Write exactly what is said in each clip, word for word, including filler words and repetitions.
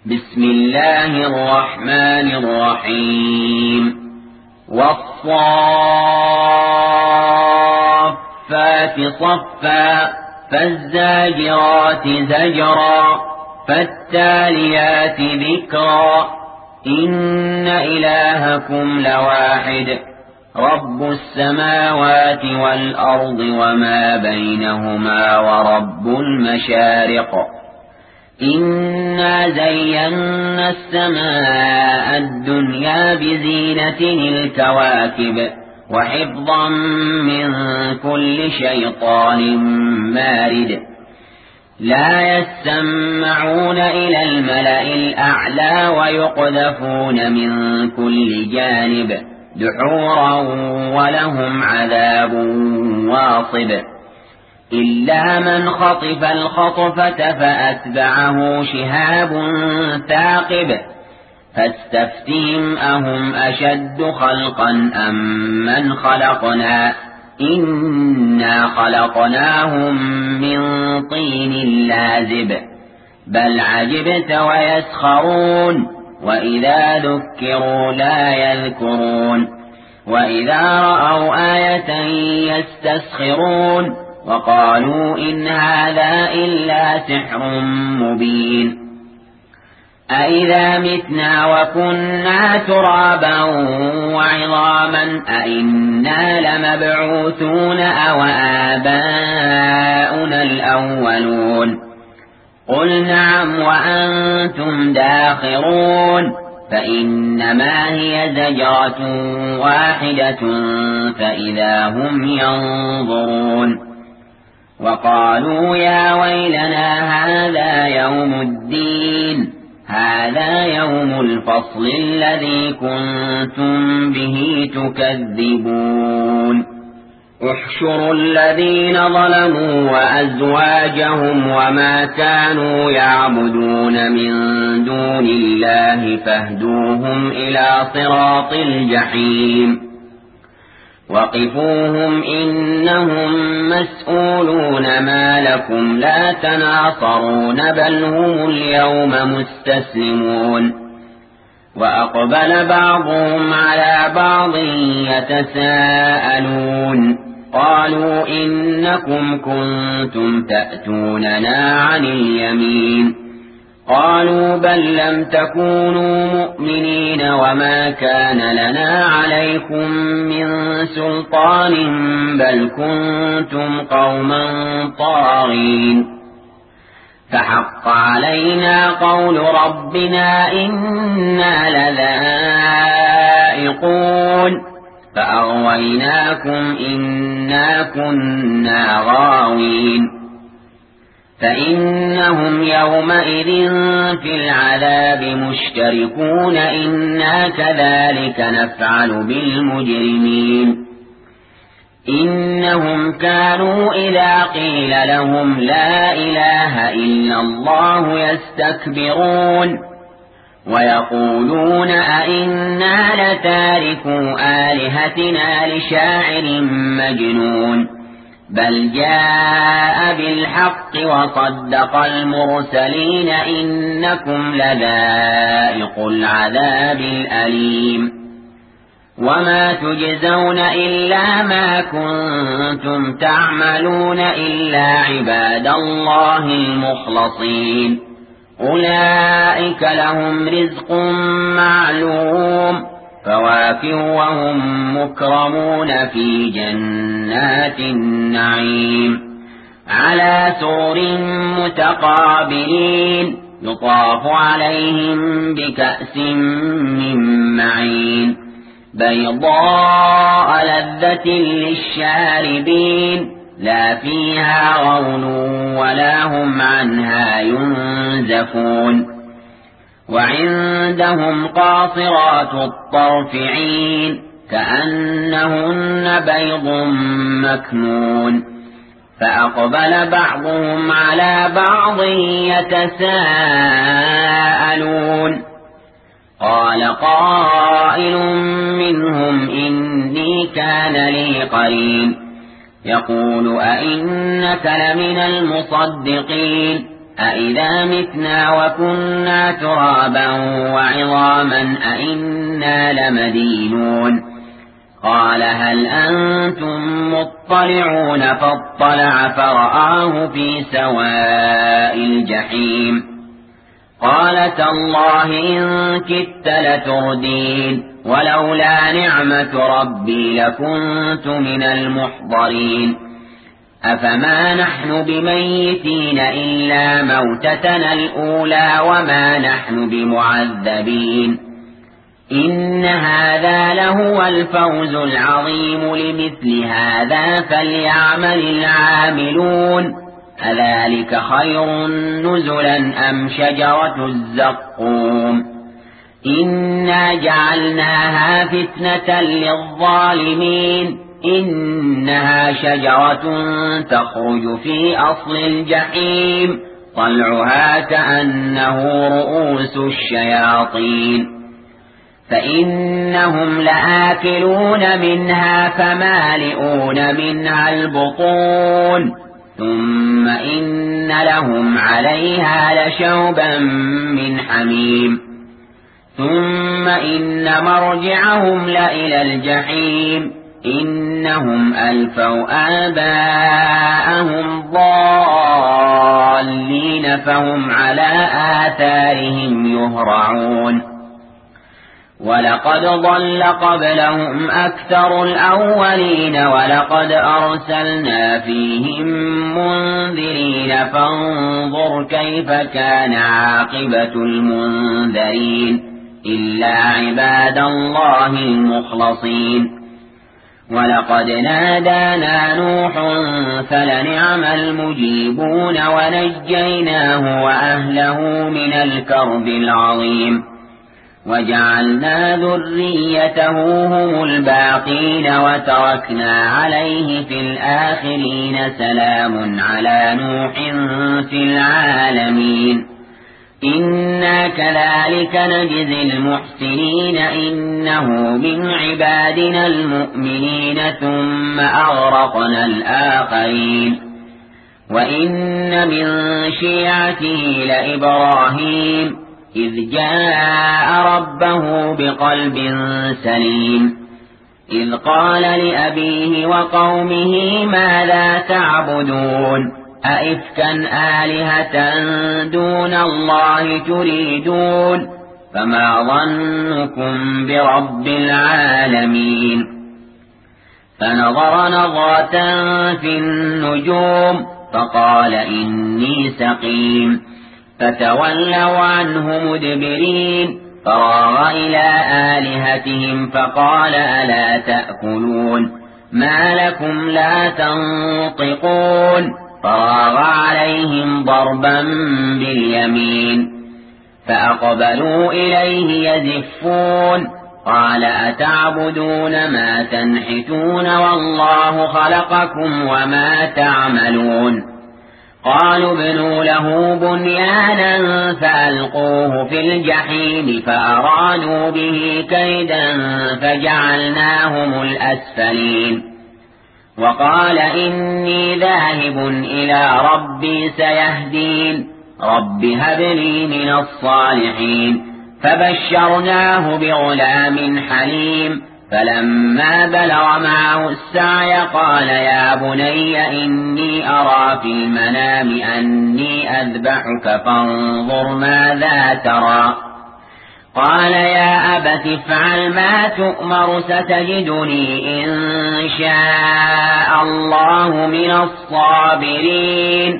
بسم الله الرحمن الرحيم والصافات صفا فالزاجرات زجرا فالتاليات ذكرا إن إلهكم لواحد رب السماوات والأرض وما بينهما ورب المشارق إنا زينا السماء الدنيا بزينة الكواكب وحفظا من كل شيطان مارد لا يسمعون إلى الملأ الأعلى ويقذفون من كل جانب دحورا ولهم عذاب واصب إلا من خطف الخطفة فأتبعه شهاب ثاقب فاستفتهم أهم أشد خلقا أم من خلقنا إنا خلقناهم من طين لازب بل عجبت ويسخرون وإذا ذكروا لا يذكرون وإذا رأوا آية يستسخرون وقالوا إن هذا إلا سحر مبين أإذا متنا وكنا ترابا وعظاما أإنا لمبعوثون أو آباؤنا الأولون قل نعم وأنتم داخرون فإنما هي زجرة واحدة فإذا هم ينظرون وقالوا يا ويلنا هذا يوم الدين هذا يوم الفصل الذي كنتم به تكذبون احشروا الذين ظلموا وأزواجهم وما كانوا يعبدون من دون الله فاهدوهم إلى صراط الجحيم وقفوهم إنهم مسؤولون ما لكم لا تناصرون بل هم اليوم مستسلمون وأقبل بعضهم على بعض يتساءلون قالوا إنكم كنتم تأتوننا عن اليمين قالوا بل لم تكونوا مؤمنين وما كان لنا عليكم من سلطان بل كنتم قوما طاغين فحق علينا قول ربنا إنا لذائقون فأغويناكم إنا كنا غاوين فإنهم يومئذ في العذاب مشتركون إنا كذلك نفعل بالمجرمين إنهم كانوا إذا قيل لهم لا إله إلا الله يستكبرون ويقولون أئنا لتاركو آلهتنا لشاعر مجنون بل جاء بالحق وصدق المرسلين إنكم لذائق العذاب الأليم وما تجزون إلا ما كنتم تعملون إلا عباد الله المخلصين أولئك لهم رزق معلوم فواكه وهم مكرمون في جنات النعيم على سرر متقابلين يطاف عليهم بكأس من معين بيضاء لذة للشاربين لا فيها غول ولا هم عنها ينزفون وعندهم قاصرات الطرف عين كأنهن بيض مكنون فأقبل بعضهم على بعض يتساءلون قال قائل منهم إني كان لي قرين يقول أئنك لمن المصدقين أإذا متنا وكنا ترابا وعظاما أإنا لمدينون قال هل أنتم مطلعون فاطلع فرآه في سواء الجحيم قال تالله إن كدت لتردين ولولا نعمة ربي لكنت من المحضرين أفما نحن بميتين إلا موتتنا الأولى وما نحن بمعذبين إن هذا لهو الفوز العظيم لمثل هذا فليعمل العاملون أذلك خير نزلا أم شجرة الزقوم إنا جعلناها فتنة للظالمين إنها شجرة تخرج في أصل الجحيم طلعها كأنه رؤوس الشياطين فإنهم لآكلون منها فمالئون منها البطون ثم إن لهم عليها لشوبا من حميم ثم إن مرجعهم لإلى الجحيم إنهم ألفوا آباءهم ضالين فهم على آثارهم يهرعون ولقد ضل قبلهم أكثر الأولين ولقد أرسلنا فيهم منذرين فانظر كيف كان عاقبة المنذرين إلا عباد الله المخلصين ولقد نادانا نوح فلنعم المجيبون ونجيناه وأهله من الكرب العظيم وجعلنا ذريته هم الباقين وتركنا عليه في الآخرين سلام على نوح في العالمين إنا كذلك نجزي المحسنين إنه من عبادنا المؤمنين ثم أغرقنا الآخرين وإن من شيعته لإبراهيم إذ جاء ربه بقلب سليم إذ قال لأبيه وقومه ماذا تعبدون أئفكا آلهة دون الله تريدون فما ظنكم برب العالمين فنظر نظرة في النجوم فقال إني سقيم فتولوا عنه مدبرين فراغ إلى آلهتهم فقال ألا تأكلون ما لكم لا تنطقون فراغ عليهم ضربا باليمين فأقبلوا إليه يزفون قال أتعبدون ما تنحتون والله خلقكم وما تعملون قالوا ابنوا له بنيانا فألقوه في الجحيم فأرادوا به كيدا فجعلناهم الأسفلين وقال إني ذاهب إلى ربي سيهدين رب هب لي من الصالحين فبشرناه بغلام حليم فلما بلغ معه السعي قال يا بني إني أرى في المنام أني أذبحك فانظر ماذا ترى قال يا أبت افعل ما تؤمر ستجدني إن شاء الله من الصابرين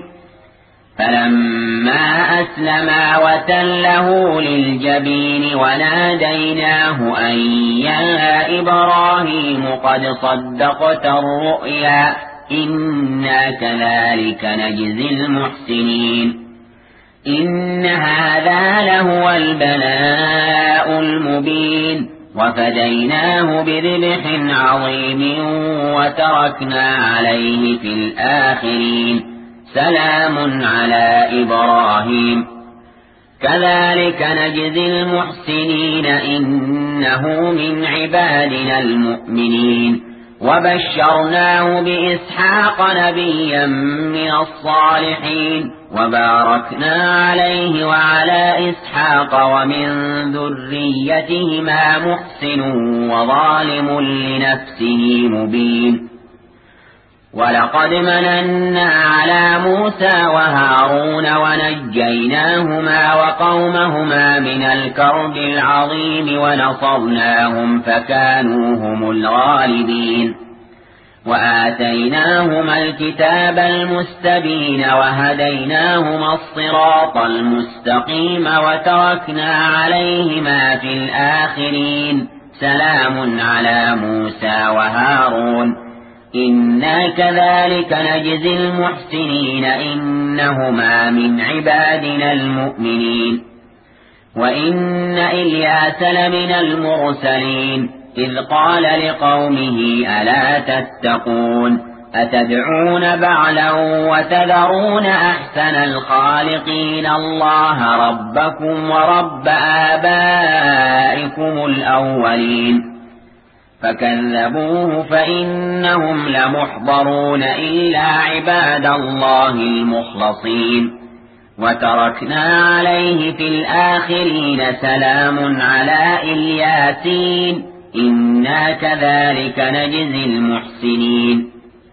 فلما أسلما وتله للجبين وناديناه أن يا إبراهيم قد صدقت الرؤيا إنا كذلك نجزي المحسنين إن هذا لهو البلاء المبين وفديناه بذبح عظيم وتركنا عليه في الآخرين سلام على إبراهيم كذلك نجزي المحسنين إنه من عبادنا المؤمنين وبشرناه بإسحاق نبيا من الصالحين وباركنا عليه وعلى إسحاق ومن ذريتهما محسن وظالم لنفسه مبين ولقد مننا على موسى وهارون ونجيناهما وقومهما من الكرب العظيم ونصرناهم فكانوا هم الغالبين وآتيناهما الكتاب المستبين وهديناهما الصراط المستقيم وتركنا عليهما في الآخرين سلام على موسى وهارون إنا كذلك نجزي المحسنين إنهما من عبادنا المؤمنين وإن إلياس لمن المرسلين إذ قال لقومه ألا تتقون أتدعون بعلا وتذرون أحسن الخالقين الله ربكم ورب آبائكم الأولين فكذبوه فإنهم لمحضرون إلا عباد الله المخلصين وتركنا عليه في الآخرين سلام على الياسين إنا كذلك نجزي المحسنين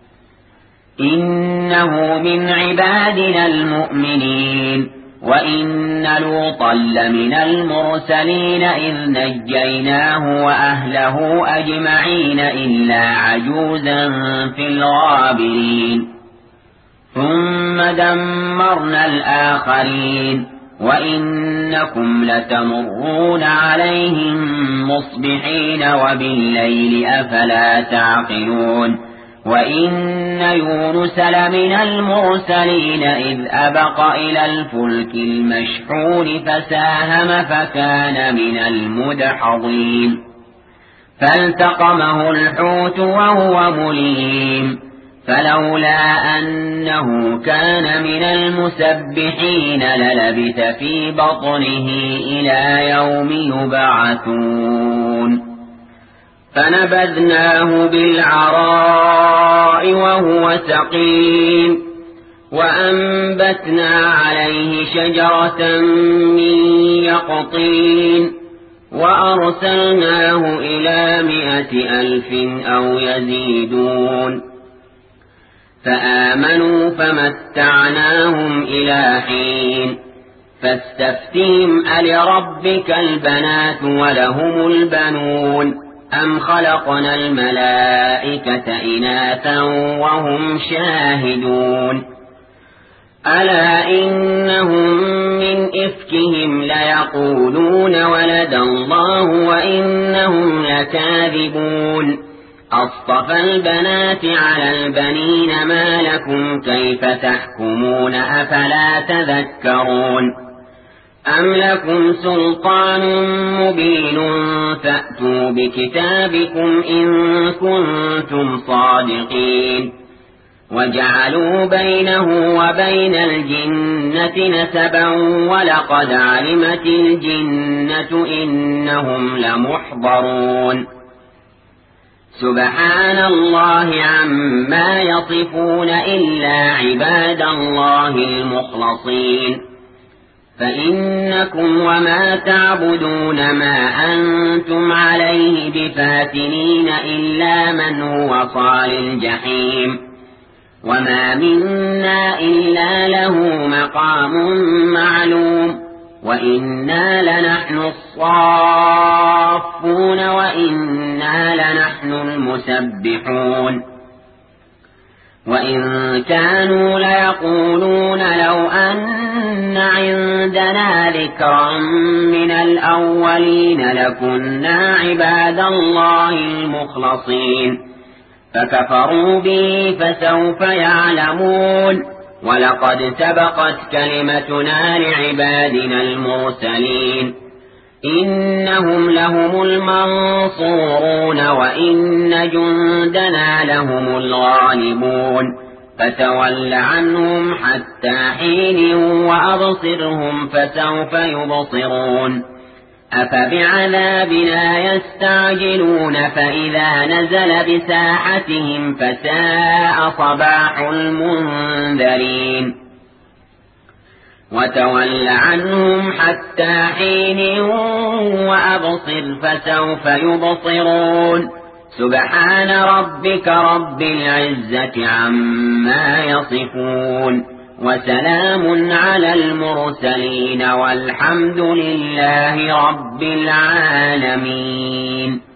إنه من عبادنا المؤمنين وإن لوطا لمن المرسلين إذ نجيناه وأهله أجمعين إلا عجوزا في الغابرين ثم دمرنا الآخرين وإنكم لتمرون عليهم مصبحين وبالليل أفلا تعقلون وإن يونس لمن المرسلين إذ أبق إلى الفلك المشحون فساهم فكان من المدحضين فالتقمه الحوت وهو مليم فلولا أنه كان من المسبحين للبث في بطنه إلى يوم يبعثون فنبذناه بالعراء وهو سقيم وأنبتنا عليه شجرة من يقطين وأرسلناه إلى مائة ألف أو يزيدون فآمنوا فمتعناهم إلى حين فاستفتهم ألربك البنات ولهم البنون أم خلقنا الملائكة إناثا وهم شاهدون ألا إنهم من إفكهم ليقولون ولد الله وإنهم لكاذبون أصطفى البنات على البنين ما لكم كيف تحكمون أفلا تذكرون أم لكم سلطان مبين فأتوا بكتابكم إن كنتم صادقين وجعلوا بينه وبين الجنة نسبا ولقد علمت الجنة إنهم لمحضرون سبحان الله عما يصفون إلا عباد الله المخلصين فإنكم وما تعبدون ما أنتم عليه بفاتنين إلا من هو صال الجحيم وما منا إلا له مقام معلوم وإنا لنحن الصافون وإنا لنحن المسبحون وإن كانوا ليقولون لو أن عندنا ذكرا من الأولين لكنا عباد الله المخلصين فكفروا به فسوف يعلمون ولقد سبقت كلمتنا لعبادنا المرسلين إنهم لهم المنصورون وإن جندنا لهم الغالبون فتول عنهم حتى حين وأبصرهم فسوف يبصرون أفبعذابنا يستعجلون فإذا نزل بساحتهم فساء صباح المنذرين وتول عنهم حتى حين وأبصر فسوف يبصرون سبحان ربك رب العزة عما يصفون وسلام على المرسلين والحمد لله رب العالمين.